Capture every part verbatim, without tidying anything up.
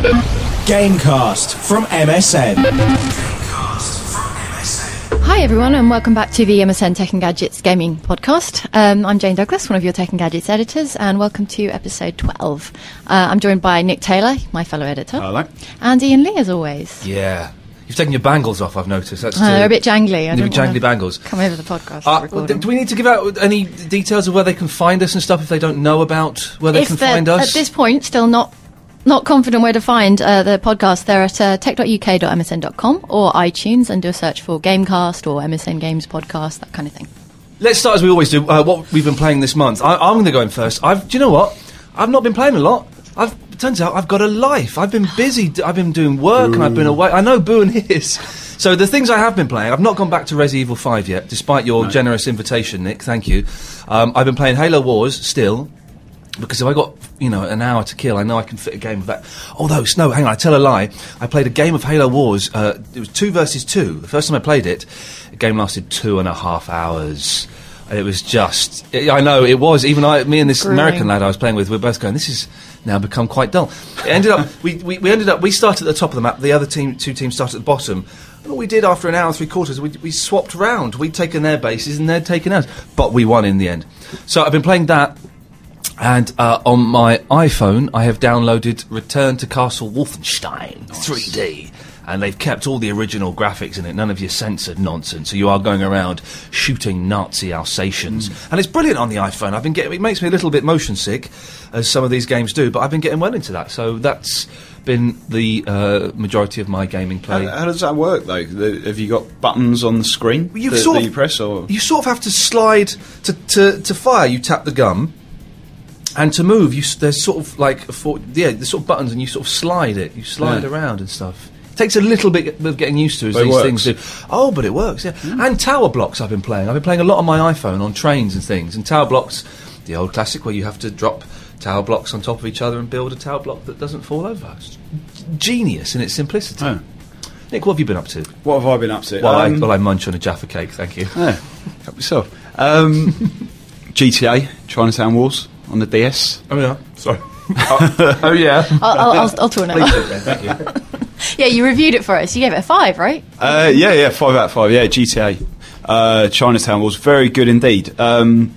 Gamecast from M S N. Hi everyone, and welcome back to the M S N Tech and Gadgets gaming podcast. Um, I'm Jane Douglas, one of your Tech and Gadgets editors, and welcome to episode twelve. Uh, I'm joined by Nick Taylor, my fellow editor. Hello. And Ian Lee, as always. Yeah. You've taken your bangles off, I've noticed. That's uh, they're a bit jangly. I They're don't jangly bangles. Come over the podcast. Uh, recording. do we need to give out any details of where they can find us and stuff if they don't know about where they if can find us? At this point, still not not confident where to find uh, the podcast, they're at uh, tech dot u k dot m s n dot com or iTunes, and do a search for Gamecast or M S N Games Podcast, that kind of thing. Let's start as we always do. Uh, what we've been playing this month. I, I'm going to go in first. I've, do you know what? I've not been playing a lot. I've, it turns out I've got a life. I've been busy. D- I've been doing work. Ooh. And I've been away. I know Boo and his. So the things I have been playing, I've not gone back to Resident Evil five yet, despite your no. generous invitation, Nick. Thank you. Um, I've been playing Halo Wars still, because if I got, you know, an hour to kill, I know I can fit a game of that. Although, no, hang on, I tell a lie. I played a game of Halo Wars. Uh, it was two versus two. The first time I played it, the game lasted two and a half hours. It was just, it, I know, it was, even I, me and this Grueling. American lad I was playing with, we were both going, this is now become quite dull. It ended up, we, we, we ended up, we started at the top of the map, the other team, two teams started at the bottom. And what we did after an hour and three quarters, we, we swapped round. We'd taken their bases and they'd taken ours. But we won in the end. So I've been playing that, and uh, on my iPhone, I have downloaded Return to Castle Wolfenstein nice. three D. And they've kept all the original graphics in it, none of your censored nonsense. So you are going around shooting Nazi Alsatians. Mm. And it's brilliant on the iPhone. I've been getting, it makes me a little bit motion sick, as some of these games do, but I've been getting well into that. So that's been the uh, majority of my gaming play. How, how does that work, though? The, have you got buttons on the screen you that, sort that of, you press? Or? You sort of have to slide, to, to, to fire, you tap the gun. And to move, you, there's sort of like, a four, yeah, there's sort of buttons, and you sort of slide it. You slide yeah. around and stuff. Takes a little bit of getting used to, as but these works. things do. Oh, but it works, yeah. Mm. And tower blocks I've been playing. I've been playing a lot on my iPhone, on trains and things. And tower blocks, the old classic where you have to drop tower blocks on top of each other and build a tower block that doesn't fall over. It's genius in its simplicity. Oh. Nick, what have you been up to? What have I been up to? While, um, I, while I munch on a Jaffa cake, thank you. Yeah, help yourself. Um, G T A, Chinatown Wars, on the D S. Oh, yeah. Sorry. oh, oh, yeah. I'll, I'll, I'll, I'll talk now. Thank you. Yeah, you reviewed it for us. You gave it a five, right? Uh, yeah, yeah, five out of five. Yeah, G T A, uh, Chinatown was very good indeed. Um,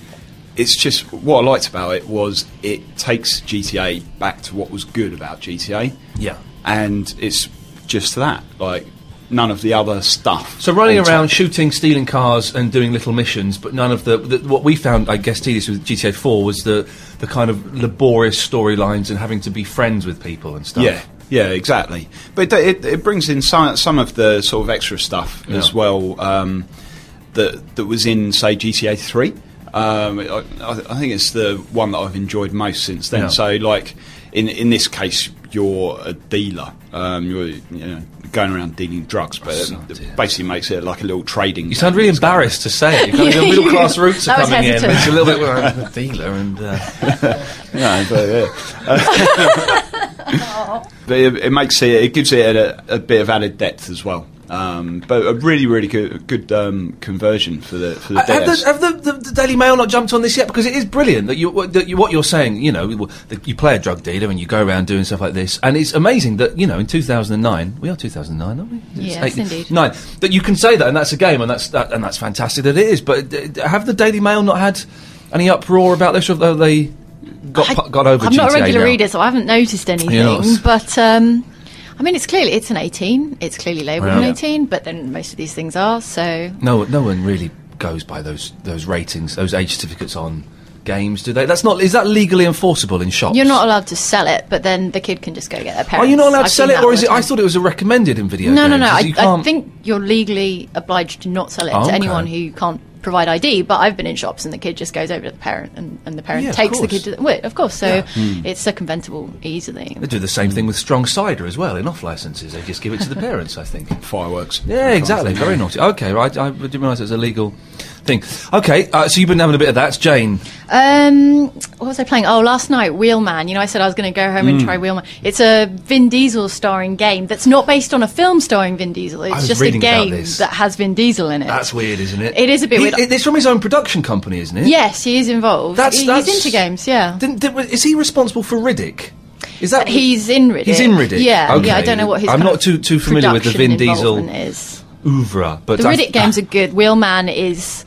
it's just what I liked about it was it takes G T A back to what was good about G T A. Yeah, and it's just that, like none of the other stuff. So running around, top. shooting, stealing cars, and doing little missions, but none of the, the what we found, I guess, tedious with G T A four was the the kind of laborious storylines and having to be friends with people and stuff. Yeah. Yeah, exactly. But it, it, it brings in some some of the sort of extra stuff yeah. as well um, that that was in, say, G T A three. Um, I, I think it's the one that I've enjoyed most since then. Yeah. So, like in in this case, you're a dealer. Um, you're you know, going around dealing drugs, but oh, it basically makes it like a little trading. You sound really embarrassed to say it. You've got your middle class roots are coming in. It's a little bit well, I'm a dealer and. Uh... yeah, but, yeah. But it, it makes it, it gives it a, a bit of added depth as well. Um, but a really, really good, good um, conversion for the for the uh, D S. Have, the, have the, the, the Daily Mail not jumped on this yet? Because it is brilliant that you, that you what you're saying. You know, that you play a drug dealer and you go around doing stuff like this, and it's amazing that you know in two thousand nine, we are two thousand nine, aren't we? Yes, indeed. Nine, that you can say that, and that's a game, and that's that, and that's fantastic that it is. But uh, have the Daily Mail not had any uproar about this, or have they got I, got over? I'm G T A not a regular now? reader, so I haven't noticed anything. But um, I mean, it's clearly it's an eighteen. It's clearly labelled yeah. an eighteen, but then most of these things are. So no, no one really goes by those those ratings, those age certificates on games, do they? That's not. Is that legally enforceable in shops? You're not allowed to sell it, but then the kid can just go get their parents. Are you not allowed I've to sell it, or is it? I thought it was a recommended in video no, games. No, no, no. I, I think you're legally obliged to not sell it oh, to okay. anyone who can't provide I D. But I've been in shops and the kid just goes over to the parent, and, and the parent yeah, takes the kid to the... Well, of course, so yeah. mm. it's circumventable easily. They do the same thing with strong cider as well in off licences. They just give it to the parents, I think. Fireworks. Yeah, exactly. Very naughty. Okay, right. I didn't realise it was a legal thing. Okay, uh, so you've been having a bit of that. It's Jane. Um, what was I playing? Oh, last night, Wheelman. You know, I said I was going to go home Mm. and try Wheelman. It's a Vin Diesel starring game that's not based on a film starring Vin Diesel. It's was just a reading about game this. that has Vin Diesel in it. That's weird, isn't it? It is a bit He- weird. it- It's from his own production company, isn't it? Yes, he is involved. That's- He- that's- He's into games, yeah. Didn't, did, is he responsible for Riddick? Is that he's in Riddick? He's in Riddick. Yeah, okay. yeah. I don't know what his. I'm kind not of too too familiar with the Vin production Diesel involvement is. oeuvre, but The I- Riddick games are good. Wheelman is.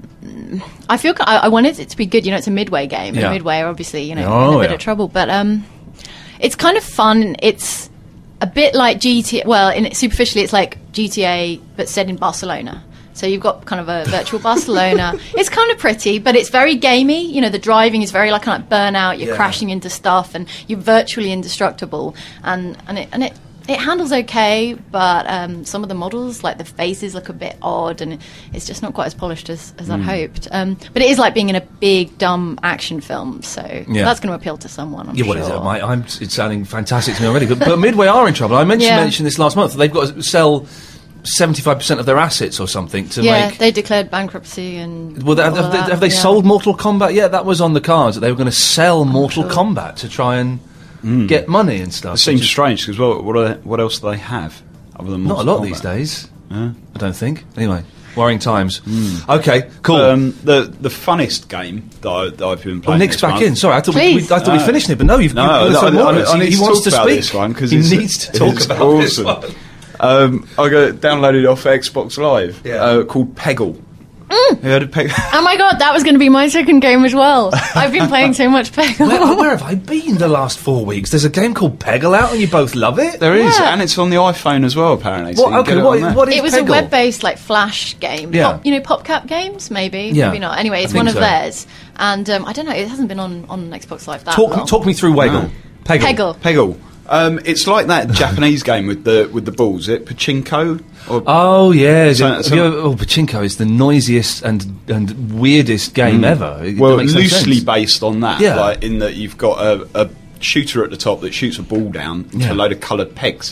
mm, I feel I, I wanted it to be good. You know, it's a Midway game. Yeah. And Midway are obviously, you know, Oh, in a bit yeah. of trouble, but um, it's kind of fun. It's a bit like G T A. Well, in it, superficially, it's like G T A, but set in Barcelona. So you've got kind of a virtual Barcelona. It's kind of pretty, but it's very gamey. You know, the driving is very like kind of Burnout. You're Yeah. crashing into stuff, and you're virtually indestructible. And and it and it. It handles okay, but um, some of the models, like the faces, look a bit odd, and it's just not quite as polished as, as I'd hoped. Um, but it is like being in a big, dumb action film, so Yeah. that's going to appeal to someone, I'm Yeah, sure. what is it? My, I'm, it's sounding fantastic to me already. But, but Midway are in trouble. I mentioned, Yeah. mentioned this last month. They've got to sell seventy-five percent of their assets or something to Yeah, make. they declared bankruptcy and. Well, they, all have, of they, that, have they yeah. sold Mortal Kombat yet? That was on the cards that they were going to sell Mortal sure. Kombat to try and get money and stuff. It seems which is strange because what what, are they, what else do they have other than not a Mortal lot Kombat? these days. Yeah. I don't think. Anyway, worrying times. Okay, cool. Um, the the funnest game that, I, that I've been Oh, playing. Nick's this back month- in. Sorry, I thought we, we, Please. I thought we No. finished it, but no, you've No, you've I, got some I, more. I, I need he to wants talk to about speak. this one because he it's, needs to talk it's about awesome. this one. Um, I got it downloaded off Xbox Live. Yeah. Uh, called Peggle. Mm. You heard of Peggle? Oh my god, that was going to be my second game as well. I've been playing so much Peggle. Where, where have I been the last four weeks? There's a game called Peggle out, and you both love it. There is, Yeah. and it's on the iPhone as well. Apparently. So What- you can okay, get it what on is- there. what is It was Peggle? a web-based like flash game. Yeah. Pop, you know, PopCap games, maybe, Yeah. maybe not. Anyway, I it's think one of so. theirs, and um, I don't know. It hasn't been on, on Xbox Live that Talk long. talk me through Waggle. No. Peggle. Peggle. Peggle. Um, it's like that Japanese game with the with the balls. Is it Pachinko? Or Oh yeah, So- Have so- you ever- oh, Pachinko is the noisiest and and weirdest game ever. It- well, that makes no loosely sense. based on that. Yeah. Like in that you've got a, a shooter at the top that shoots a ball down into Yeah. a load of coloured pegs.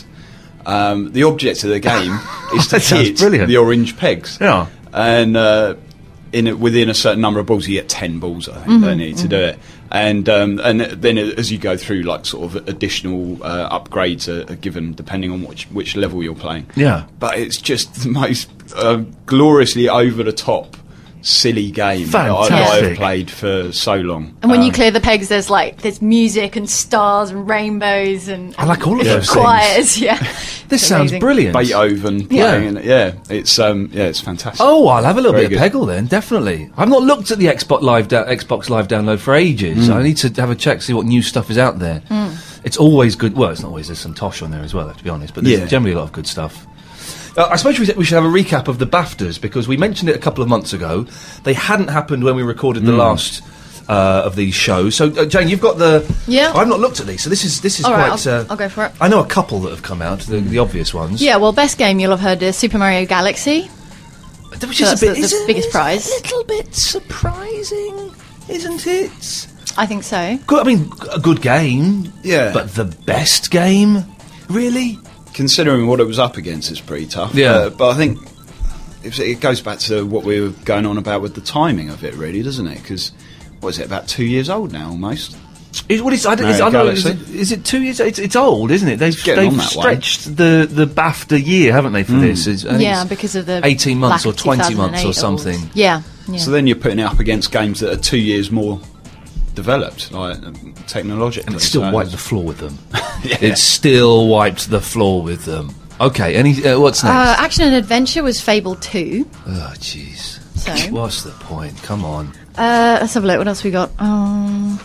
Um, the object of the game is to That sounds hit brilliant. the orange pegs. Yeah. And uh, in a, within a certain number of balls, you get ten balls. I think they need to do it. And um, and then as you go through, like sort of additional uh, upgrades are, are given depending on which which level you're playing. Yeah. But it's just the most uh, gloriously over the top, silly game that I- that Fantastic. I've played for so long. And when you Um, clear the pegs, there's like there's music and stars and rainbows and, I like all of those choirs. Yeah, This It's sounds amazing. brilliant. Beethoven Yeah. playing, and yeah, it's um, yeah, it's fantastic. Oh, I'll have a little Very bit of Peggle then, definitely. I've not looked at the Xbox Live da- Xbox Live download for ages. I need to have a check, see what new stuff is out there. It's always good. Well, it's not always. There's some tosh on there as well, I have to be honest. But there's Yeah. generally a lot of good stuff. Uh, I suppose we, we should have a recap of the BAFTAs because we mentioned it a couple of months ago. They hadn't happened when we recorded the last uh, of these shows. So, uh, Jane, you've got the. Yeah. I've not looked at these, so this is this is All right, quite. I'll- uh, I'll go for it. I know a couple that have come out, the, the obvious ones. Yeah, well, best game you'll have heard is Super Mario Galaxy. Which So is that's a bit the- the isn't biggest it prize. A little bit surprising, isn't it? I think so. Good, I mean, a good game. Yeah. But the best game? Really? Considering what it was up against, it's pretty tough. Yeah. Uh, but I think it, it goes back to what we were going on about with the timing of it, really, doesn't it? Because what is it, about two years old now, almost? Is, what is, I, don't- Mario is, I don't know, is, Galaxy. it, is it two years? It's, it's old, isn't it? They've, getting they've on that way. stretched the, the BAFTA year, haven't they, for this? It's, I think Yeah, it's because of the eighteen months lack or of twenty months or two thousand eight something. awards. Yeah, yeah. So then you're putting it up against games that are two years more developed, like um, technologically. And it still so wiped the it's- floor with them. Yeah. It still wiped the floor with them. Okay, any, uh, what's next? Uh, action and adventure was Fable two. oh, jeez. So What's the point? Come on. uh, let's have a look. What else we got? Um,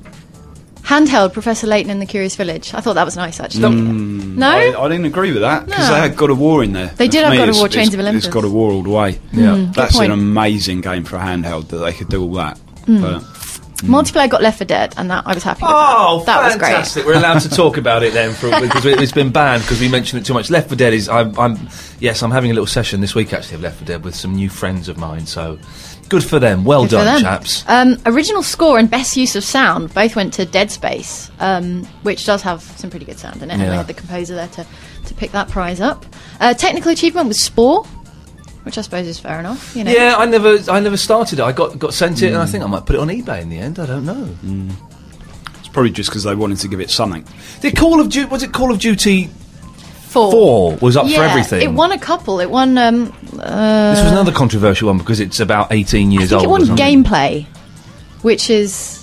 handheld Professor Layton in the Curious Village. I thought that was nice, actually. No, I, I didn't agree with that because No. they had God of War in there. They did For have me, God of it's- War, Chains it's- of Olympus. It's God of War all the way. Yeah. good That's point. an amazing game for a handheld that they could do all that. Hmm. But multiplayer got Left four Dead, and that I was happy with. Oh, that. That was great. fantastic! We're allowed to talk about it then, for, because it's been banned because we mentioned it too much. Left four Dead is, I'm, I'm, yes, I'm having a little session this week actually of Left four Dead with some new friends of mine. So, good for them. Well Good for done, them. chaps. Um, original score and best use of sound both went to Dead Space, um, which does have some pretty good sound in it. And Yeah. they had the composer there to, to pick that prize up. Uh, technical achievement was Spore, which I suppose is fair enough. You know. Yeah, I never, I never started it. I got got sent it, and I think I might put it on eBay in the end. I don't know. it's probably just because they wanted to give it something. Did Call of Duty? Was it Call of Duty Four. Four was up yeah, for everything? It won a couple. It won. Um, uh, This was another controversial one because it's about eighteen I years think old. it or won something. gameplay, which is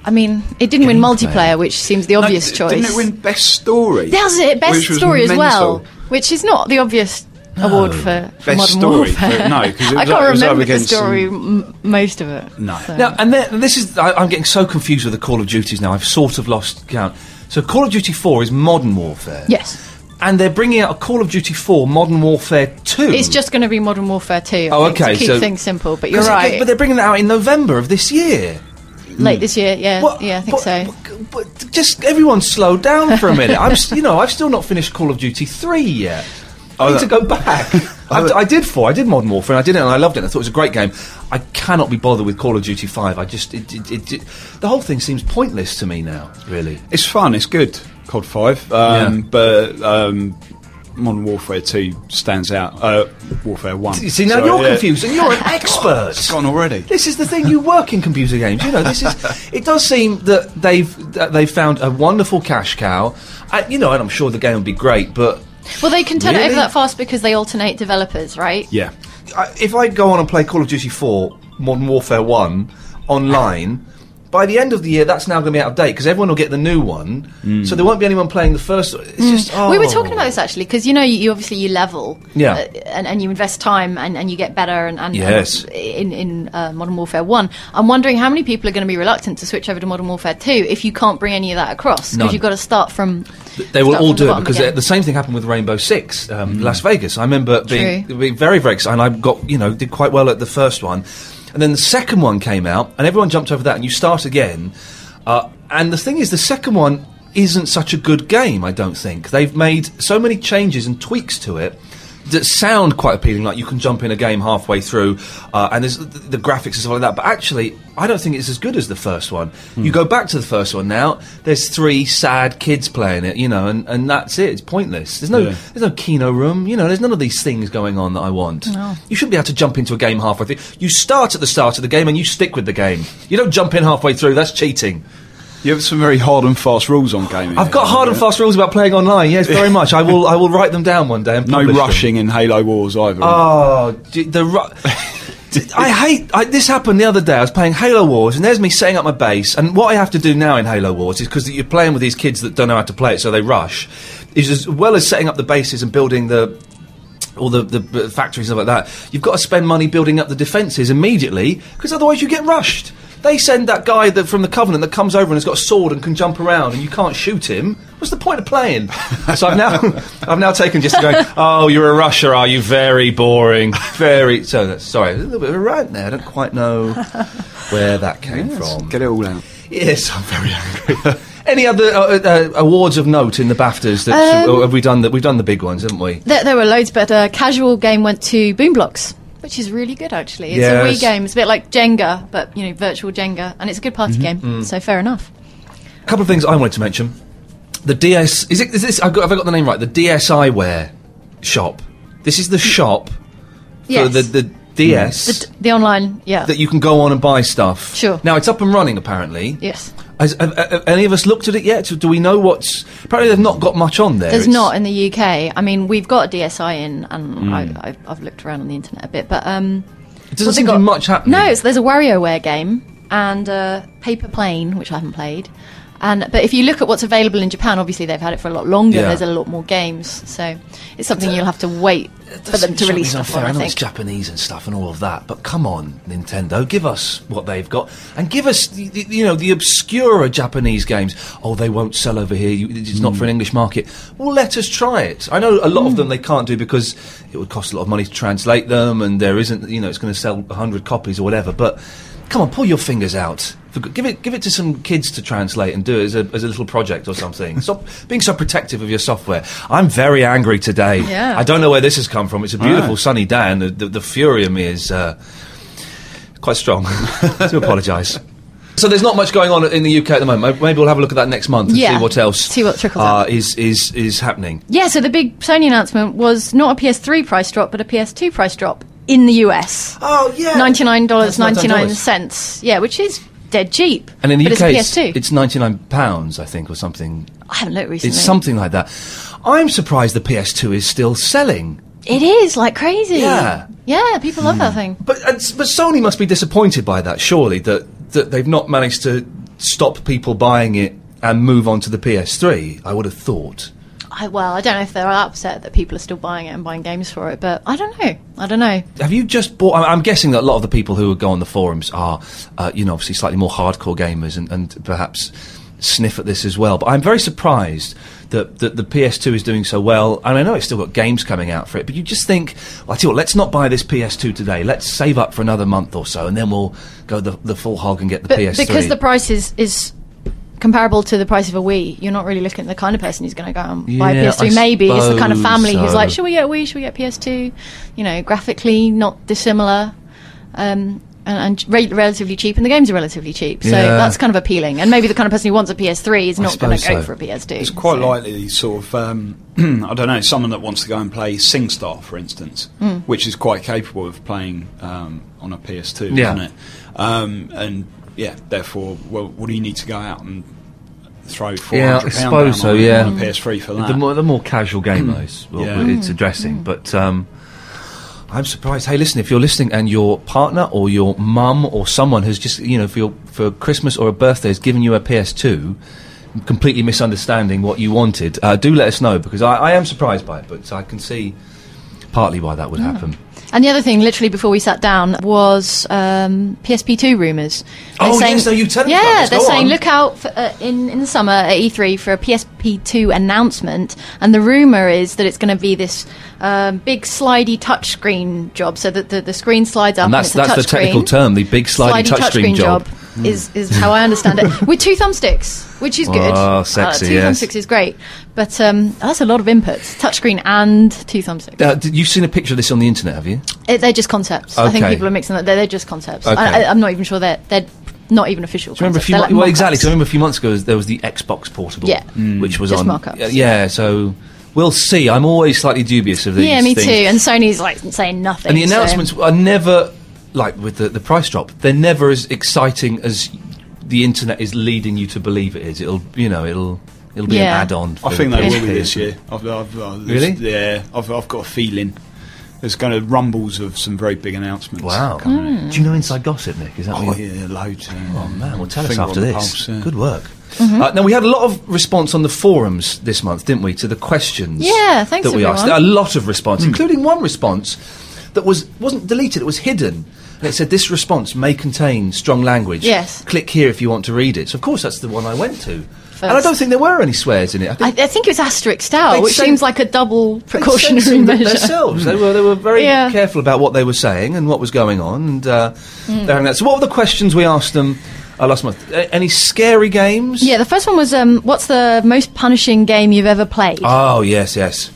I mean, it didn't win Gameplay. multiplayer, which seems the obvious No, choice. Didn't it win Best Story? That's it, best Which was story as well, mental. which is not the obvious award for, for Best Modern story, Warfare. but no, 'cause it was I up- can't it was up remember the against story, m- most of it. No. so. Now, and then, this is, I, I'm getting so confused with the Call of Duties now, I've sort of lost count. So Call of Duty four is Modern Warfare. Yes. And they're bringing out a Call of Duty four Modern Warfare two. It's just going to be Modern Warfare two. Oh, I think, okay, To keep so- things simple, but you're 'Cause it- right. But they're bringing that out in November of this year. Late this year, yeah. What- yeah, I think but- so. But, but just everyone slow down for a minute. I'm, s- you know, I've still not finished Call of Duty three yet. I need to go back. I, I did four. I did Modern Warfare, and I did it, and I loved it. I thought it was a great game. I cannot be bothered with Call of Duty five. I just, it, it, it, it, the whole thing seems pointless to me now. Really, It's fun. It's good. C O D five, um, Yeah. but um, Modern Warfare two stands out. Uh, Warfare one. you see now Sorry, you're yeah. confused, and you're an expert. It's gone already. This is the thing. You work in computer games. You know, this is. It does seem that they've that they've found a wonderful cash cow. I, you know, and I'm sure the game will be great, but. Well, they can turn it Really? over that fast because they alternate developers, right? Yeah. I, if I go on and play Call of Duty four, Modern Warfare one, online, by the end of the year, that's now going to be out of date because everyone will get the new one, so there won't be anyone playing the first one. It's just, oh. We were talking about this actually because you know you, you obviously you level, Yeah. uh, and, and you invest time and, and you get better and, and Yes. and in in uh, Modern Warfare one. I'm wondering how many people are going to be reluctant to switch over to Modern Warfare two if you can't bring any of that across because None. you've got to start from. They will start all from the do it bottom because again. uh, the same thing happened with Rainbow Six, um, Las Vegas. I remember being, True. being very, very excited. And I got, you know, did quite well at the first one. And then the second one came out, and everyone jumped over that, and you start again. Uh, and the thing is, the second one isn't such a good game, I don't think. They've made so many changes and tweaks to it that sound quite appealing, like you can jump in a game halfway through, uh, and there's the, the graphics and stuff like that. But actually, I don't think it's as good as the first one. You go back to the first one now, there's three sad kids playing it, you know, and, and that's it. It's pointless. There's no Yeah. there's no Kino room, you know, there's none of these things going on that I want. No. You shouldn't be able to jump into a game halfway through. You start at the start of the game and you stick with the game. You don't jump in halfway through, that's cheating. You have some very hard and fast rules on gaming. I've got hard and fast rules about playing online, yes, very much. I will I will write them down one day and No publish them. rushing in Halo Wars either. Oh, d- the ru- I hate. I, this happened the other day. I was playing Halo Wars, and there's me setting up my base. And what I have to do now in Halo Wars is because you're playing with these kids that don't know how to play it, so they rush. Is as well as setting up the bases and building the all the, the b- factories and stuff like that. You've got to spend money building up the defences immediately, because otherwise you get rushed. They send that guy that from the Covenant that comes over and has got a sword and can jump around, and you can't shoot him. What's the point of playing? So I've now, I've now taken just to going. Oh, you're a rusher, are you? Very boring. Very. So that's sorry, a little bit of a rant there. I don't quite know where that came from. Get it all out. Yes, I'm very angry. Any other uh, uh, awards of note in the BAFTAs? That, Um, or have we done? The, we've done the big ones, haven't we? There, there were loads, but uh, casual game went to Boomblocks, which is really good actually. It's a Yes. Wii game. It's a bit like Jenga, but you know, virtual Jenga, and it's a good party Mm-hmm. game. So fair enough. A couple of things I wanted to mention. The D S is it? Is this? I've got, have I got the name right? The D S I Ware shop. This is the shop Yes. for the the D S The, the online, yeah. that you can go on and buy stuff. Sure. Now it's up and running. Apparently. yes. Has, have, have any of us looked at it yet? Do we know what's? Apparently, they've not got much on there. There's It's- not in the U K. I mean, we've got a D S I in, and Hmm. I, I, I've looked around on the internet a bit, but um, It doesn't what they seem to got- be much happening. No, so there's a WarioWare game and uh, Paper Plane, which I haven't played. And but if you look at what's available in Japan, obviously they've had it for a lot longer. Yeah. There's a lot more games, so it's something you'll have to wait for them to release stuff for. I I know it's think. Japanese and stuff and all of that, but come on, Nintendo, give us what they've got and give us, the, the, you know, the obscure Japanese games. Oh, they won't sell over here. You, it's not for an English market. Well, let us try it. I know a lot of them they can't do because it would cost a lot of money to translate them, and there isn't, you know, it's going to sell a hundred copies or whatever. But come on, pull your fingers out. For g- Give it, give it to some kids to translate and do it as a, as a little project or something. Stop being so protective of your software. I'm very angry today. Yeah. I don't know where this has come from. It's a beautiful Ah. sunny day, and the, the, the fury of me is uh, quite strong. I do apologise. So there's not much going on in the U K at the moment. Maybe we'll have a look at that next month and Yeah. see what else See what trickles uh, out. is is is happening. Yeah, so the big Sony announcement was not a P S three price drop, but a P S two price drop in the U S. Oh yeah, ninety-nine dollars That's ninety-nine ninety-nine cents. Yeah, which is dead cheap. And in the but U K, it's a P S two. it's ninety-nine pounds, I think, or something. I haven't looked recently. It's something like that. I'm surprised the P S two is still selling. It is like crazy. Yeah. Yeah, people love that thing. But uh, s- but Sony must be disappointed by that, surely, that that they've not managed to stop people buying it and move on to the P S three. I would have thought. I, well, I don't know if they're upset that people are still buying it and buying games for it, but I don't know. I don't know. Have you just bought... I'm, I'm guessing that a lot of the people who go on the forums are, uh, you know, obviously slightly more hardcore gamers and, and perhaps sniff at this as well. But I'm very surprised that, that the P S two is doing so well. And I know it's still got games coming out for it, but you just think, well, I tell you what, let's not buy this P S two today. Let's save up for another month or so, and then we'll go the, the full hog and get the but P S three. Because the price is... is comparable to the price of a Wii, you're not really looking at the kind of person who's going to go and buy a Yeah, P S three. I Maybe it's the kind of family suppose who's so. like, should we get a Wii, should we get P S two? You know, graphically not dissimilar, um, and, and re- relatively cheap, and the games are relatively cheap, so Yeah. that's kind of appealing. And maybe the kind of person who wants a P S three is I not going to suppose go so. for a P S two. It's quite so. likely, sort of, um, I don't know, someone that wants to go and play SingStar, for instance, Mm. which is quite capable of playing um, on a P S two, Yeah. isn't it? Um, and yeah, therefore, well, what do you need to go out and throw four Yeah, hundred I pounds suppose down so, on, yeah. on a P S three for that? The more, the more casual gamer is what Yeah. it's addressing. But um, I'm surprised. Hey, listen, if you're listening and your partner or your mum or someone has just, you know, for, your, for Christmas or a birthday has given you a P S two, completely misunderstanding what you wanted, uh, do let us know, because I, I am surprised by it, but I can see partly why that would happen. And the other thing, literally before we sat down, was um, P S P two rumours. They're Oh, yes, no, you tell me Yeah, about this. they're Go saying on. look out for, uh, in in the summer at E three for a P S P two announcement, and the rumour is that it's going to be this um, big slidey touchscreen job, so that the, the screen slides up. And that's, and it's a that's the touchscreen. technical term, the big sliding touchscreen job. Is, is how I understand it, with two thumbsticks, which is good. Oh, sexy, uh, two yes. thumbsticks is great, but um, that's a lot of inputs. Touchscreen and two thumbsticks. Uh, did, you've seen a picture of this on the internet, have you? It, they're just concepts. I think Okay. people are mixing that. They're, they're just concepts. Okay. I, I, I'm not even sure they're they're not even official. Do you remember a concepts. few They're mo- like well, mock-ups. exactly. So I remember a few months ago there was the Xbox Portable, Yeah. which was Just on. mock-ups. Uh, yeah, so we'll see. I'm always slightly dubious of these. Yeah, me things. too. And Sony's like saying nothing. And the so- announcements are never like with the, the price drop. They're never as exciting as the internet is leading you to believe it is. It'll, you know, it'll it'll be Yeah. an add-on. I for think the they P S will be P. this year. I've, I've, I've, Really? Yeah, I've, I've got a feeling. There's going to rumbles of some very big announcements. Wow. coming. Do you know inside gossip, Nick? Is that Oh what you... yeah, loads. Yeah. Oh man, well tell us Finger after on the this. pulse, yeah. Good work. Uh, now we had a lot of response on the forums this month, didn't we, to the questions? Yeah, thanks, that we asked. everyone. A lot of response, including one response that was wasn't deleted; it was hidden. And it said, "This response may contain strong language. Yes. Click here if you want to read it." So of course that's the one I went to, First. and I don't think there were any swears in it. I I, think I think it was asterisked out, They'd which sent- seems like a double they'd precautionary censored it measure. themselves. They were they were very Yeah. careful about what they were saying and what was going on. And uh, Hmm. they're in that. So what were the questions we asked them uh, last month? A- any scary games? Yeah, the first one was, um, what's the most punishing game you've ever played? Oh yes, yes.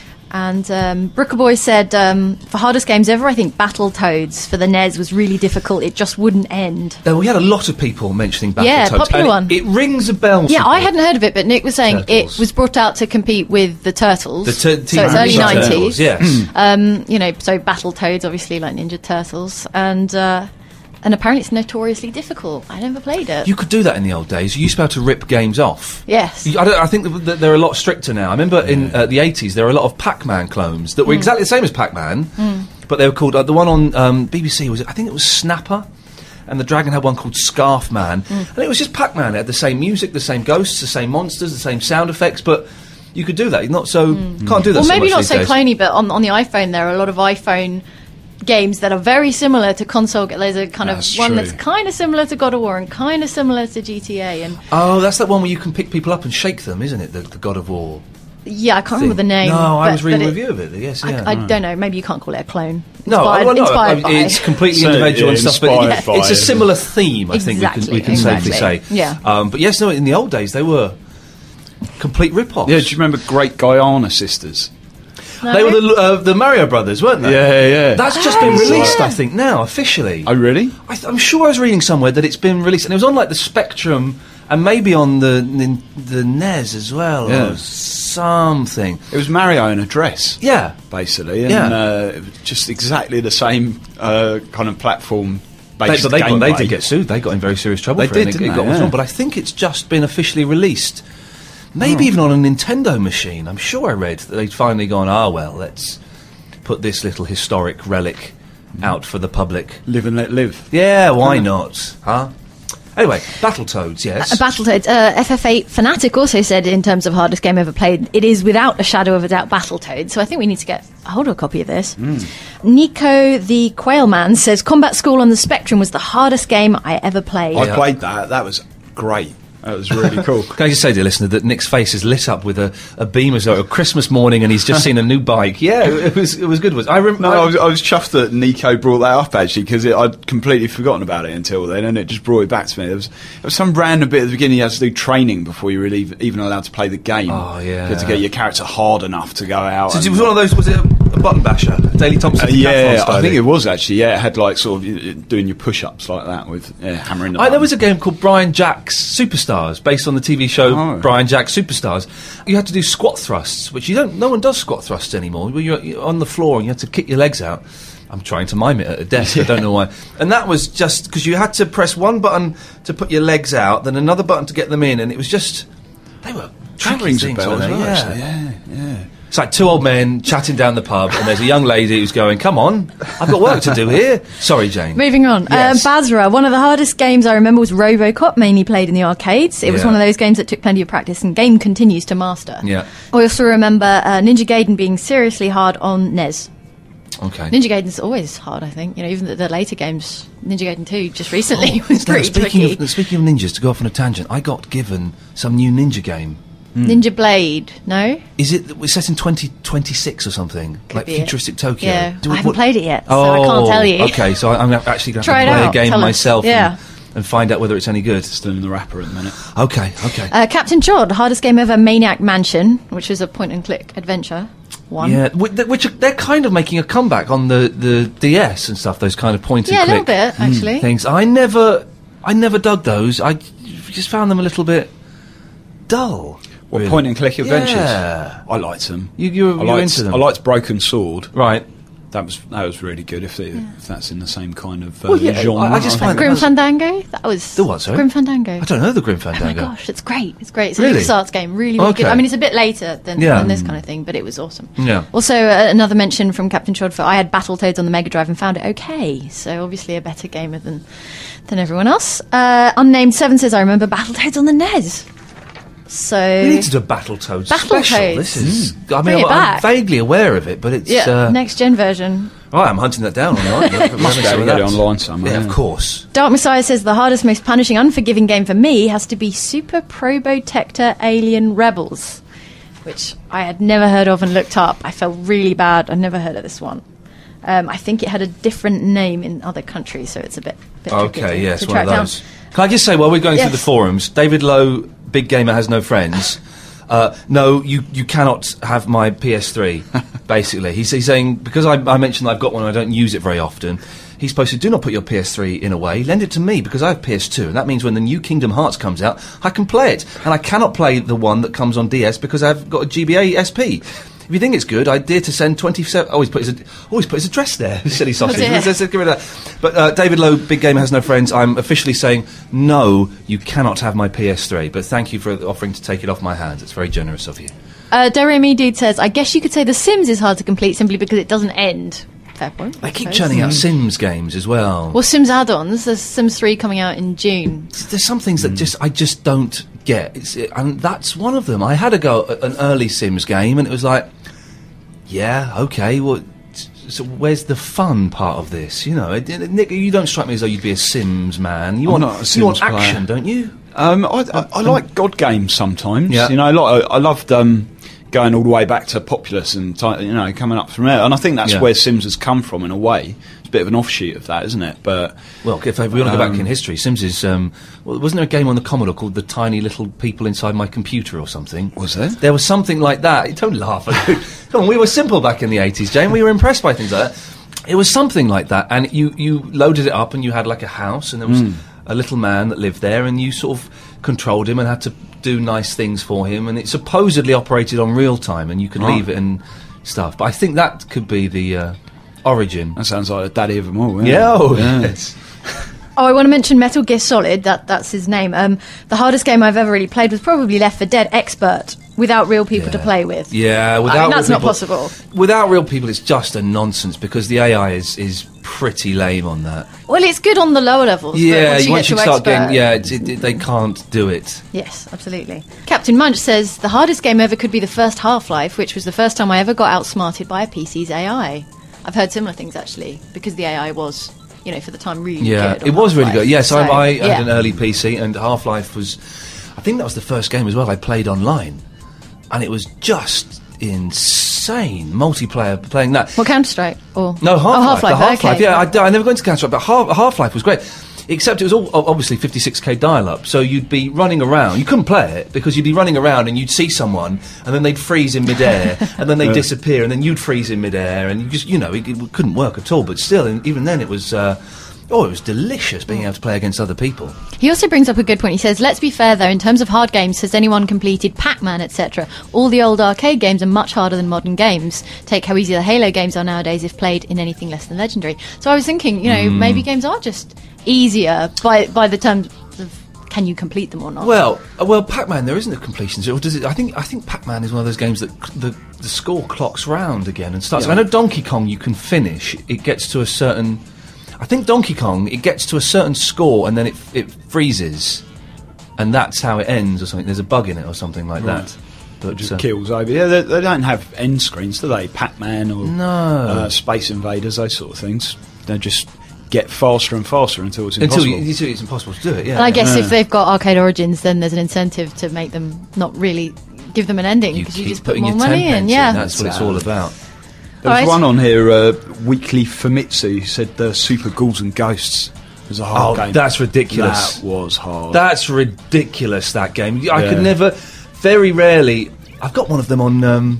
And um, Brooker Boy said, um, for hardest games ever, I think Battletoads for the N E S was really difficult. It just wouldn't end. Uh, we had a lot of people mentioning Battletoads. Yeah, popular and it- one. It, rings a bell. Yeah, for I me. hadn't heard of it, but Nick was saying Turtles. it was brought out to compete with the Turtles. The t- so it's Teenage early Mutant Turtles, nineties. yes. Um, you know, so Battletoads, obviously, like Ninja Turtles. And uh, and apparently it's notoriously difficult. I never played it. You could do that in the old days. You used to be able to rip games off. Yes. You- I, don't, I think that, that they're a lot stricter now. I remember in uh, the eighties there were a lot of Pac-Man clones that were Mm. exactly the same as Pac-Man, but they were called uh, the one on um, B B C was I think it was Snapper, and the Dragon had one called Scarf Man, Mm. and it was just Pac-Man. It had the same music, the same ghosts, the same monsters, the same sound effects, but you could do that. You're not so can't do that. Well, so maybe much not these so days. cloney, but on, on the iPhone there are a lot of iPhone games that are very similar to console. ga- There's a kind That's of one true. that's kind of similar to God of War and kind of similar to G T A. And Oh, that's that one where you can pick people up and shake them, isn't it? The, the God of War. yeah, I can't remember the name. No, I but- was reading but a it- review of it. Yes, yeah. I, I don't know. Maybe you can't call it a clone. No, Inspired, well, no, inspired I- by. it's completely So, individual yeah, and stuff, but inspired it- by it's a it. similar theme. I think we can, we Exactly, can safely say. exactly. Yeah. Um, but yes, no, in the old days they were complete rip-offs. Yeah, do you remember Great Guyana Sisters? No? They were the, uh, the Mario Brothers, weren't they? Yeah, yeah. That's just been Oh, released, yeah. I think, now officially. Oh, really? I th- I'm sure I was reading somewhere that it's been released, and it was on like the Spectrum, and maybe on the nin- the N E S as well, Yeah. or something. It was Mario in a dress, Yeah. basically, and Yeah. uh, it was just exactly the same uh, kind of platform. They, Based but they, got, they gameplay. did get sued. They got in very serious trouble They for it. did, and didn't it got they? withdrawn. Yeah. But I think it's just been officially released. Maybe even on a Nintendo machine. I'm sure I read that they'd finally gone, ah, well, let's put this little historic relic out for the public. Live and let live. Yeah, why not? Huh? Anyway, Battletoads, yes. Uh, Battletoads. Uh, F F eight Fanatic also said, in terms of hardest game ever played, it is without a shadow of a doubt Battletoads. So I think we need to get a hold of a copy of this. Mm. Nico the Quailman says, Combat School on the Spectrum was the hardest game I ever played. I Yeah. played that. That was great. That was really cool. Can I just say, dear listener, that Nick's face is lit up with a, a beam as though a Christmas morning, and he's just seen a new bike. Yeah, it was it was good. Was I? Rem- No, I, I was, I was chuffed that Nico brought that up, actually, because I'd completely forgotten about it until then, and it just brought it back to me. There was, there was some random bit at the beginning you had to do training before you were even, even allowed to play the game. Oh, yeah. You had to get your character hard enough to go out. So and- it was one of those. Was it a, a button basher? Daley Thompson. Uh, yeah, I think it was, actually. Yeah, it had like sort of uh, doing your push-ups like that with yeah, hammering the I, there button. was a game called Brian Jack's Superstars, based on the T V show Oh. Brian Jack Superstars. You had to do squat thrusts, which you don't. No one does squat thrusts anymore. Where you're, you're on the floor and you have to kick your legs out. I'm trying to mime it at a desk. I don't know why. And that was just because you had to press one button to put your legs out, then another button to get them in, and it was just they were That tricky rings a things, bell weren't as they? well, Yeah. actually. Yeah, yeah. It's like two old men chatting down the pub, and there's a young lady who's going, "Come on, I've got work to do here." Sorry, Jane. Moving on. Yes. Uh, Basra, one of the hardest games I remember was RoboCop, mainly played in the arcades. It was Yeah. one of those games that took plenty of practice, and game continues to master. Yeah. I also remember uh, Ninja Gaiden being seriously hard on N E S. Okay. Ninja Gaiden's always hard, I think. You know, even the, the later games, Ninja Gaiden two, just recently, was Now, pretty speaking tricky. of, speaking of ninjas, to go off on a tangent, I got given some new ninja game. Ninja Blade, no? Is it it's set in twenty twenty-six or something? like be it. futuristic Tokyo? Yeah. Do I we- haven't what- played it yet, so oh, I can't tell you. Okay, so I- I'm actually going to Try it play a out, game tell us. myself Yeah. and, and find out whether it's any good. Still in the wrapper at the minute. Okay, okay. Uh, Captain Chod, hardest game ever, Maniac Mansion, which is a point-and-click adventure. One. Yeah, wh- th- which are, they're kind of making a comeback on the, the D S and stuff. Those kind of point and Yeah, a click little bit, actually. things. I never, I never dug those. I just found them a little bit dull. What, really. point and click adventures? Yeah. I liked them. You- you were- I you were liked, into them. I liked Broken Sword. Right. That was that was really good. If, it, if that's in the same kind of uh, Well, yeah, genre, I- I just think. find- Grim Fandango? That was... The what, sorry? Grim Fandango. I don't know the Grim Oh my Fandango. gosh, it's great. It's great. It's a Really? LucasArts game. Really, really good. Okay. I mean, it's a bit later than, Yeah. than this kind of thing, but it was awesome. Yeah. Also, uh, another mention from Captain Chod for I had Battletoads on the Mega Drive and found it okay. So, obviously, a better gamer than than everyone else. Uh, Unnamed Seven says, I remember Battletoads on the N E S. So... We need to do a Battletoads special. Battletoads. This is. I Bring mean, it I'm, I'm back. vaguely aware of it, but it's. yeah, uh, next gen version. oh, I'm hunting that down online. Must be able to get it online somewhere. Yeah, yeah. of course. Dark Messiah says the hardest, most punishing, unforgiving game for me has to be Super Probotector Alien Rebels, which I had never heard of and looked up. I felt really bad. I'd never heard of this one. Um, I think it had a different name in other countries, so it's a bit, bit tricky Okay, to, yes, to one track of down. those. Can I just say, while we're going through Yes. the forums, David Lowe, Big Gamer Has No Friends. Uh, no, you, you cannot have my P S three, basically. He's, he's saying, because I, I mentioned I've got one and I don't use it very often, he's supposed to do not put your P S three in a way, lend it to me, because I have P S two, and that means when the new Kingdom Hearts comes out, I can play it. And I cannot play the one that comes on D S because I've got a G B A S P. If you think it's good, I dare to send twenty-seven... Always put his, always put his address there, silly sausage. dear. Let's- let's get rid of that. But uh, David Lowe, Big Gamer Has No Friends, I'm officially saying, no, you cannot have my P S three, but thank you for offering to take it off my hands. It's very generous of you. Uh, Doremi Dude says, I guess you could say The Sims is hard to complete simply because it doesn't end. Fair point. They keep I suppose. churning out Sims games as well. Well, Sims add-ons. There's Sims three coming out in June. There's some things that just I just don't get, it's, it, and that's one of them. I had a go at an early Sims game, and it was like, yeah, okay, well, s- so where's the fun part of this? You know, it, it- Nick, you don't strike me as though you'd be a Sims man. You I'm want not a you want Sims player. action, don't you? Um, I, I, I like God games sometimes. Yeah. You know, like, I, I loved um, going all the way back to Populous and ti- you know coming up from there. And I think that's Yeah. where Sims has come from in a way. It's a bit of an offshoot of that, isn't it? But Well, if we want to go back Um, in history, Sims is. Um, well, wasn't there a game on the Commodore called The Tiny Little People Inside My Computer or something? Was there? There was something like that. Don't laugh. Come on, we were simple back in the eighties, Jane. We were impressed by things like that. It was something like that, and you, you loaded it up, and you had like a house, and there was a little man that lived there, and you sort of controlled him and had to do nice things for him, and it supposedly operated on real time, and you could Right. leave it and stuff. But I think that could be the uh, origin. that sounds like the daddy of them all. Yeah, oh, yeah. yes. Oh, I want to mention Metal Gear Solid. That that's his name. Um, the hardest game I've ever really played was probably Left four Dead Expert without real people to play with. Yeah, I without mean, that's real not people- possible. Without real people, it's just a nonsense because the A I is is pretty lame on that. Well, it's good on the lower levels. Yeah, but once you, once you get to start expert, getting, yeah, it, it, it, they can't do it. Yes, absolutely. Captain Munch says, the hardest game ever could be the first Half-Life, which was the first time I ever got outsmarted by a P C's A I. I've heard similar things, actually, because the A I was, you know, for the time really Yeah, good. on it was really Half-Life. good. Yes, So, I, I yeah. had an early P C, and Half-Life was, I think that was the first game as well I played online, and it was just insane multiplayer playing that. What, Counter-Strike? Or? No, Half-Life. Oh, Half-Life, the Half-Life. okay. Yeah, I, I never got into Counter-Strike, but Half, Half-Life was great. Except it was all o- obviously fifty-six K dial-up, so you'd be running around. You couldn't play it because you'd be running around and you'd see someone, and then they'd freeze in midair, and then they'd disappear, and then you'd freeze in midair, and you just, you know, it, it couldn't work at all. But still, and even then, it was. Uh, Oh, it was delicious being able to play against other people. He also brings up a good point. He says, let's be fair, though, in terms of hard games, has anyone completed Pac-Man, et cetera? All the old arcade games are much harder than modern games. Take how easy the Halo games are nowadays if played in anything less than Legendary. So I was thinking, you know, Mm. maybe games are just easier by by the terms of can you complete them or not. Well, uh, well, Pac-Man, there isn't a completion. Or does it? I think I think Pac-Man is one of those games that c- the the score clocks round again and starts. Yeah. I know Donkey Kong, you can finish. It gets to a certain. I think Donkey Kong, it gets to a certain score and then it it freezes, and that's how it ends or something. There's a bug in it or something like Right. that. But Just uh, kills over. Yeah, they, they don't have end screens, do they? Pac-Man or No. uh, Space Invaders, those sort of things. They just get faster and faster until it's until impossible. you, until it's impossible to do it. Yeah. and I guess Yeah. if they've got Arcade Origins, then there's an incentive to make them not really give them an ending you because you, keep just put putting more your money ten in. pence Yeah, That's what it's all about. There was Alright. one on here, uh, Weekly Famitsu, who said the Super Ghouls and Ghosts was a hard Oh, game. that's ridiculous. That was hard. That's ridiculous, that game. I Yeah. could never, very rarely, I've got one of them on um,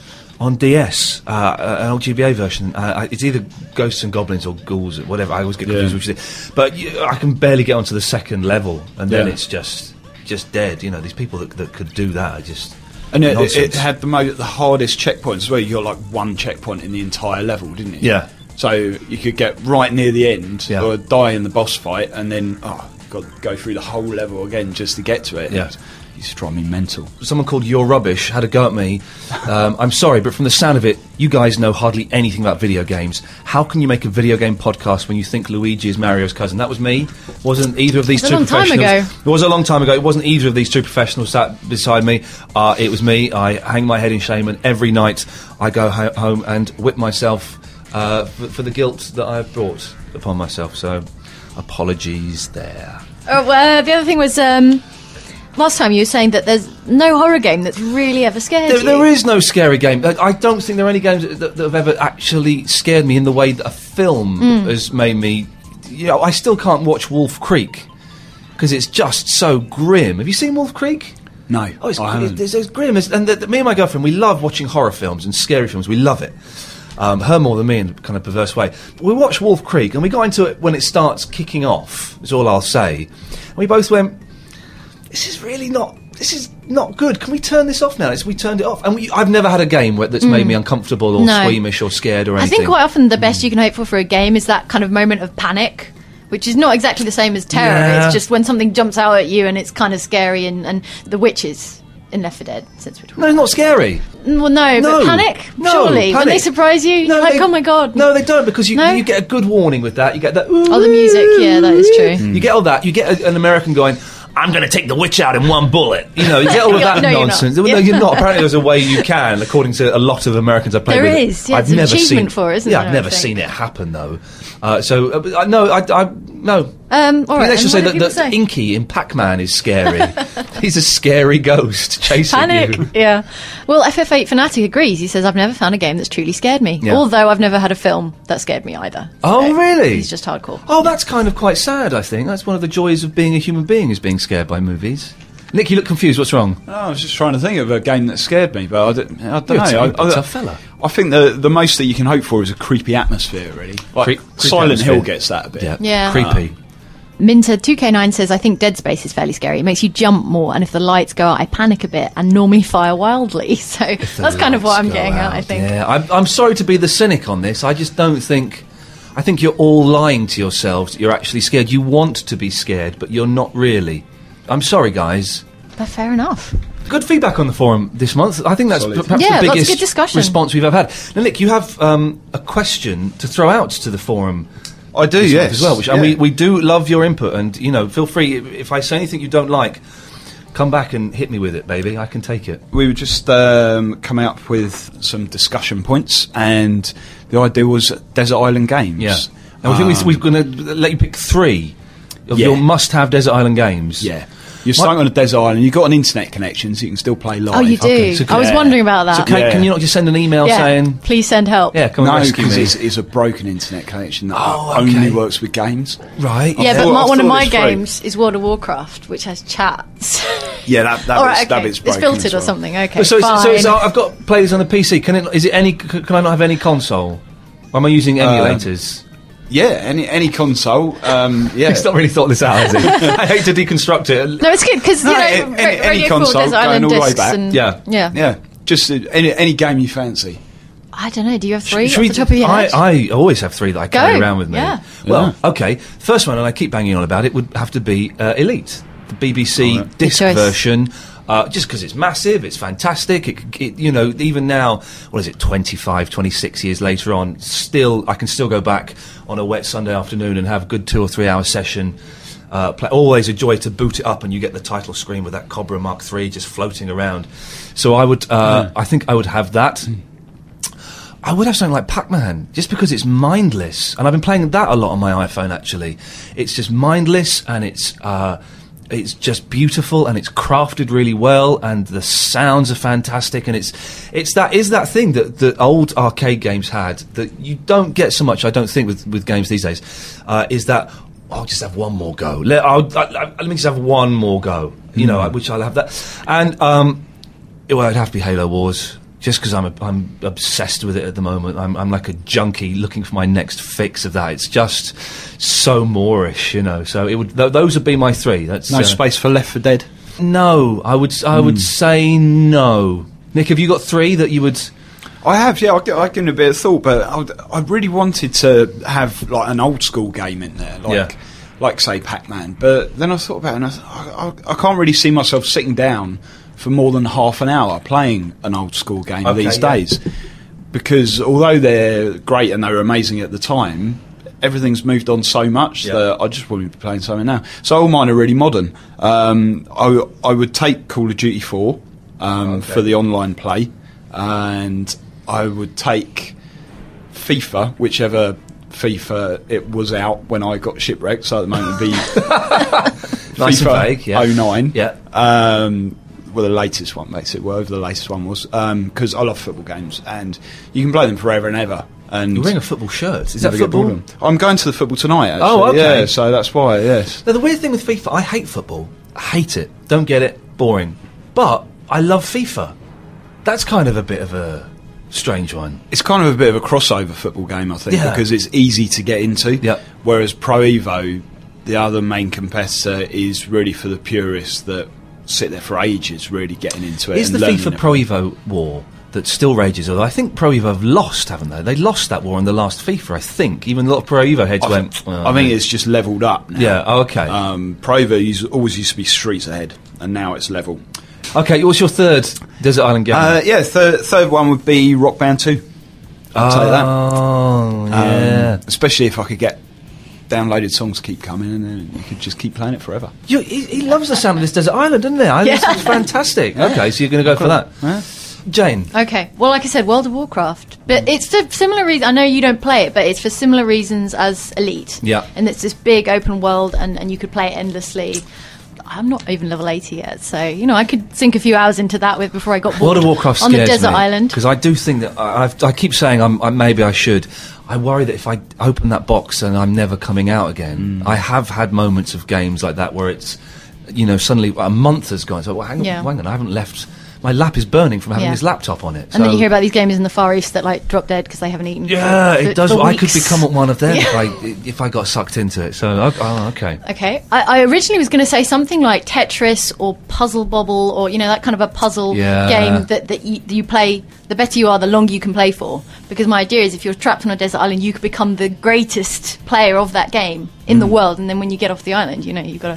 on D S, uh, uh, an old G B A version. Uh, I- it's either Ghosts and Goblins or Ghouls, whatever. I always get confused Yeah. which is it. But you, I can barely get onto the second level, and then Yeah. it's just just dead. You know, these people that, that could do that are just and it, it, nonsense. it had the, mo- the hardest checkpoints as well. You got like one checkpoint in the entire level, didn't it? Yeah. So you could get right near the end Yeah. or die in the boss fight, and then oh, you've got to go through the whole level again just to get to it. Yeah. It used to drive me mental. Someone called Your Rubbish had a go at me. Um, I'm sorry, but from the sound of it, you guys know hardly anything about video games. How can you make a video game podcast when you think Luigi is Mario's cousin? That was me. Wasn't either of these It was two a long time professionals. ago. It was a long time ago. It wasn't either of these two professionals sat beside me. Uh, it was me. I hang my head in shame, and every night I go ho- home and whip myself uh, for, for the guilt that I have brought upon myself. So, apologies there. Oh, uh, the other thing was um, last time you were saying that there's no horror game that's really ever scared There, you. there is no scary game. I, I don't think there are any games that, that have ever actually scared me in the way that a film has made me. You know, I still can't watch Wolf Creek because it's just so grim. Have you seen Wolf Creek? No, Oh, it's, I it, haven't. it's, it's grim. It's, and the, the- me and my girlfriend, we love watching horror films and scary films. We love it. Um, her more than me in a kind of perverse way. But we watched Wolf Creek and we got into it when it starts kicking off, is all I'll say. And we both went, this is really not... This is not good. Can we turn this off now? It's, we turned it off. And we, I've never had a game where, that's made me uncomfortable or No. squeamish or scared or I anything. think quite often the best you can hope for for a game is that kind of moment of panic, which is not exactly the same as terror. Yeah. It's just when something jumps out at you and it's kind of scary. And, and the witches in Left four Dead, since we're talking. No, it's not scary. Well, no, No. but panic. No, surely, when panic. they surprise you, No, you're like, they- oh my god. No, they don't, because you, No? you get a good warning with that. You get that... Oh, the music, yeah, that is true. You get all that. You get a, an American going, I'm going to take the witch out in one bullet. You know, you get all of that No, you're not. nonsense. No, Yeah. you're not. Apparently there's a way you can, according to a lot of Americans I've played There with. is, yeah, I've it's an never achievement seen, for it, isn't yeah, there, I've I never think. seen it happen, though. Uh, so, uh, but, uh, no, I, I, no. Um, all I right, mean, let's just and say what that, did people that say? Inky in Pac-Man is scary. He's a scary ghost chasing Panic, you. yeah. Well, F F eight Fanatic agrees. He says, I've never found a game that's truly scared me. Yeah. Although I've never had a film that scared me either. Oh, So really? He's just hardcore. Oh, that's kind of quite sad, I think. That's one of the joys of being a human being, is being scared by movies. Nick, you look confused. What's wrong? Oh, I was just trying to think of a game that scared me, but I don't, I don't You're know. a I, I, tough fella. I think the the most that you can hope for is a creepy atmosphere, really. Like Creep- creepy Silent atmosphere. Hill gets that a bit. Yeah. Yeah. Creepy. Minter two K nine says, I think Dead Space is fairly scary. It makes you jump more, and if the lights go out, I panic a bit and normally fire wildly. So that's kind of what I'm Lights go getting at, I out. think. Yeah, I'm, I'm sorry to be the cynic on this. I just don't think. I think you're all lying to yourselves that you're actually scared. You want to be scared, but you're not really. I'm sorry, guys. But fair enough. Good feedback on the forum this month. I think that's Solid. p- perhaps Yeah, the lots of biggest good discussion. response we've ever had. Now, Nick, you have um, a question to throw out to the forum. I do, this month yes. as well. Which, and Yeah. we, we do love your input, and you know, feel free if, if I say anything you don't like, come back and hit me with it, baby. I can take it. We were just um, coming up with some discussion points, and the idea was Desert Island Games. Yeah. And we think Um, we, we're going to let you pick three of Yeah. your must-have Desert Island games. Yeah. You're starting on a desert island, you've got an internet connection, so you can still play live. Oh, you do? Okay, so I was yeah. wondering about that. So can, Yeah. can you not just send an email yeah. saying, Please send help. "Yeah, come and No, rescue because me"? it's, it's a broken internet connection that Oh, only okay. works with games. Right. Yeah, I but thought- my, I one of thought my it was free. games is World of Warcraft, which has chats. Yeah, that, that, All bit's, right, that okay. bit's It's broken filtered as or well. something. Okay, So, it's, fine. so it's, uh, I've got players on the P C. Can it? Is it any? c- Can I not have any console? Or am I using emulators? Yeah, any any console. Um, yeah. He's not really thought this out, has he? I hate to deconstruct it. No, it's good because you No, know, any- ra- any Radio four, console Desert going Island all the way discs back. and Yeah. yeah. Yeah, just uh, any any game you fancy. I don't know. Do you have three Should off we the top of your I, head? I always have three that I carry Go, around with me. yeah. Well, okay. First one, and I keep banging on about it, would have to be uh, Elite, the B B C Oh, yeah. disc Good choice. version. Uh, just because it's massive, it's fantastic. It, it, you know, even now, what is it, twenty-five, twenty-six years later on, still, I can still go back on a wet Sunday afternoon and have a good two or three hour session. Uh, play, always a joy to boot it up and you get the title screen with that Cobra Mark three just floating around. So I would, uh, I think I would have that. I would have something like Pac-Man, just because it's mindless, and I've been playing that a lot on my iPhone. Actually, it's just mindless, and it's uh, it's just beautiful, and it's crafted really well, and the sounds are fantastic, and it's it's that is that thing that the old arcade games had that you don't get so much. I don't think with with games these days, uh, is that I'll just have one more go. Let, I'll, I, I, let me just have one more go. You know, which I'll have that, and um, it, well, it'd have to be Halo Wars. Just because I'm a, I'm obsessed with it at the moment, I'm I'm like a junkie looking for my next fix of that. It's just so Moorish, you know. So it would th- those would be my three. That's No uh, space for Left four Dead. No, I would s- I would say no. Nick, have you got three that you would? I have, yeah. I gi- I give it a bit of thought, but I, would- I really wanted to have like an old school game in there, like Yeah. like say Pac-Man. But then I thought about it, and I, thought, I, I, I can't really see myself sitting down for more than half an hour playing an old school game Okay, these yeah. days, because although they're great and they were amazing at the time, everything's moved on so much Yeah. that I just want to be playing something now. So all mine are really modern. Um, I, I would take Call of Duty four um, Okay. for the online play, and I would take FIFA, whichever FIFA it was out when I got shipwrecked. So at the moment it'd be Nice and FIFA vague, yeah. oh nine. Yeah. Um, well, the latest one, basically, whatever the latest one was, because I love football games, and you can play them forever and ever. And You're wearing a football shirt. Is that never get bored football? of them. I'm going to the football tonight. Actually. Oh, okay. Yeah, so that's why. Yes. Now the weird thing with FIFA, I hate football. I hate it. Don't get it. Boring. But I love FIFA. That's kind of a bit of a strange one. It's kind of a bit of a crossover football game, I think, Yeah. because it's easy to get into. Yep. Whereas Pro Evo, the other main competitor, is really for the purists that sit there for ages, really getting into it. Is and the learning FIFA it. Pro Evo war that still rages? Although I think Pro Evo have lost, haven't they? They lost that war in the last FIFA, I think. Even a lot of Pro Evo heads I, went. th- "Well, I think it's just levelled up now. Yeah. Oh, okay. Um, Pro Evo used, always used to be streets ahead, and now it's level. Okay. What's your third Desert Island game? Uh, yeah, third, third one would be Rock Band two. I'll take that. Oh, Um, yeah. especially if I could get downloaded songs keep coming, and then you could just keep playing it forever. You, he, he loves the sound of this Desert Island, doesn't he? I, Yeah. This is fantastic. Okay, so you're going to go for that. Yeah. Jane. Okay. Well, like I said, World of Warcraft, but it's for similar reasons. I know you don't play it, but it's for similar reasons as Elite. Yeah. And it's this big open world, and, and you could play it endlessly. I'm not even level eighty yet, so you know I could sink a few hours into that with before I got bored World of Warcraft on the scares desert me, island. because I do think that I, I've, I keep saying I'm, I, maybe I should. I worry that if I open that box and I'm never coming out again. I have had moments of games like that where it's, you know, suddenly a month has gone. So well, hang on, Yeah. hang on, I haven't left. My lap is burning from having Yeah. this laptop on it. And then so- you hear about these games in the Far East that like drop dead because they haven't eaten. Yeah, for, it for- does. for I could weeks. become one of them Yeah. if I if I got sucked into it. So, oh, oh, okay. Okay, I, I originally was going to say something like Tetris or Puzzle Bobble, or you know that kind of a puzzle Yeah. game that that you, that you play. The better you are, the longer you can play for. Because my idea is, if you're trapped on a desert island, you could become the greatest player of that game in the Mm. world, and then when you get off the island, you know you've got to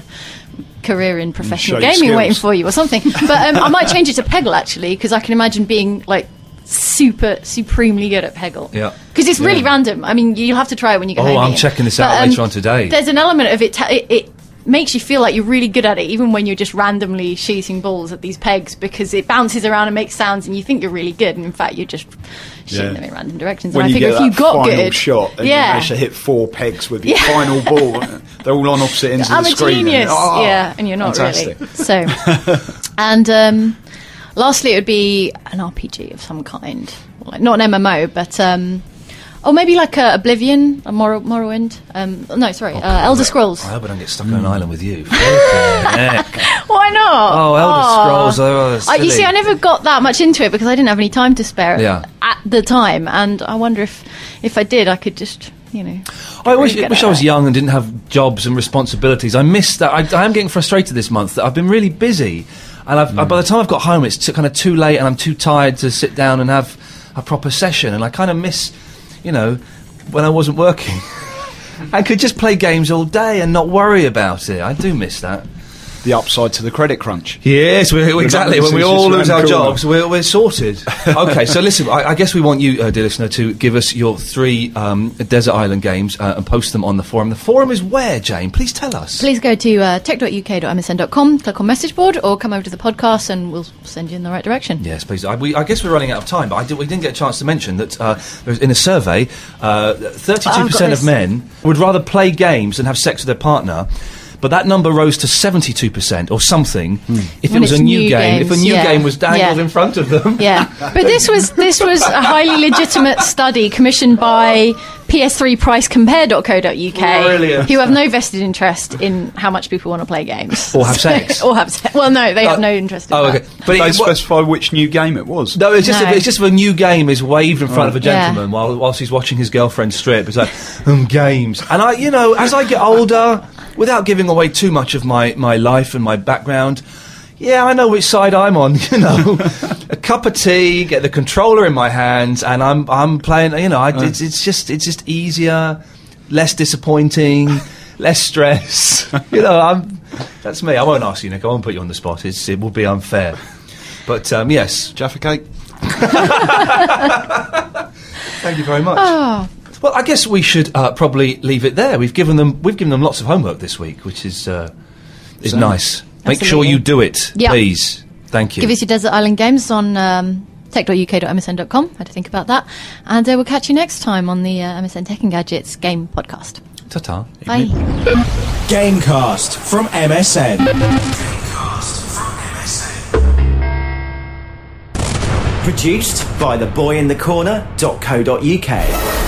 career in professional Showed gaming skills. waiting for you or something. But um, I might change it to Peggle actually, because I can imagine being like super supremely good at Peggle. Yeah. Because it's really Yeah. random. I mean, you'll have to try it when you get Oh, home. I'm Ian. checking this But, out um, later on today. There's an element of it, ta- it. It makes you feel like you're really good at it, even when you're just randomly shooting balls at these pegs, because it bounces around and makes sounds, and you think you're really good, and in fact you're just shooting Yeah. them in random directions. When and I you figure get if you that got final good, shot and you yeah. manage to hit four pegs with your Yeah. final ball, they're all on opposite ends I'm of the a screen. and- genius. oh, yeah, and you're not fantastic. really. So, and um, lastly, it would be an R P G of some kind, well, like, not an M M O, but um, or maybe like a Oblivion, a Morrow- Morrowind. Um, no, sorry, uh, Elder Scrolls. I hope I don't get stuck on an island with you. Flipping heck. Why not? Oh, Elder Aw. Scrolls. Oh, Uh, you silly. see, I never got that much into it because I didn't have any time to spare Yeah. at the time, and I wonder if if I did, I could just, you know. I wish, really I get wish at I was it. young and didn't have jobs and responsibilities. I miss that. I, I am getting frustrated this month that I've been really busy, and I've, Mm. by the time I've got home, it's t- kind of too late, and I'm too tired to sit down and have a proper session. And I kind of miss, you know, when I wasn't working. I could just play games all day and not worry about it. I do miss that. The upside to the credit crunch. Yes, we exactly. numbers When we is all just lose round our the corner. jobs, we're, we're sorted. Okay, so listen, I, I guess we want you, uh, dear listener, to give us your three um, desert island games uh, and post them on the forum. The forum is where, Jane? Please tell us. Please go to uh, tech dot u k dot m s n dot com, click on message board, or come over to the podcast and we'll send you in the right direction. Yes, please. I, we, I guess we're running out of time, but I did, we didn't get a chance to mention that uh, there was- in a survey, uh, thirty-two percent Oh, of this. men would rather play games than have sex with their partner. But that number rose to seventy-two percent or something if it When was a it's new, new game. If a games, new yeah. game was dangled Yeah. in front of them. Yeah, but this was this was a highly legitimate study commissioned by P S three price compare dot co dot u k, Brilliant. who have no vested interest in how much people want to play games Or have sex. or have sex. Well, no, they have Uh, no interest in Oh, that. okay. But They it, what- specify which new game it was. No, it's just No. If, it's just if a new game is waved in front of a Yeah. gentleman while whilst he's watching his girlfriend strip. It's like um, games, and I, you know, as I get older, without giving away too much of my my life and my background. Yeah, I know which side I'm on. You know, a cup of tea, get the controller in my hands, and I'm I'm playing. You know, I, it's it's just it's just easier, less disappointing, less stress. You know, I'm that's me. I won't ask you, Nick. I won't put you on the spot. It's, it will be unfair. But um, yes, Jaffa cake. thank you very much. Oh, Well, I guess we should uh, probably leave it there. We've given them we've given them lots of homework this week, which is uh, is So- nice. Make sure Absolutely. you do it, Yeah. please. Thank you. give us your Desert Island games on um, tech dot u k dot m s n dot com. Had to think about that, and uh, we'll catch you next time on the uh, M S N Tech and Gadgets game podcast. Ta-ta. Bye. Gamecast from M S N. Produced by the boy in the corner dot co dot u k.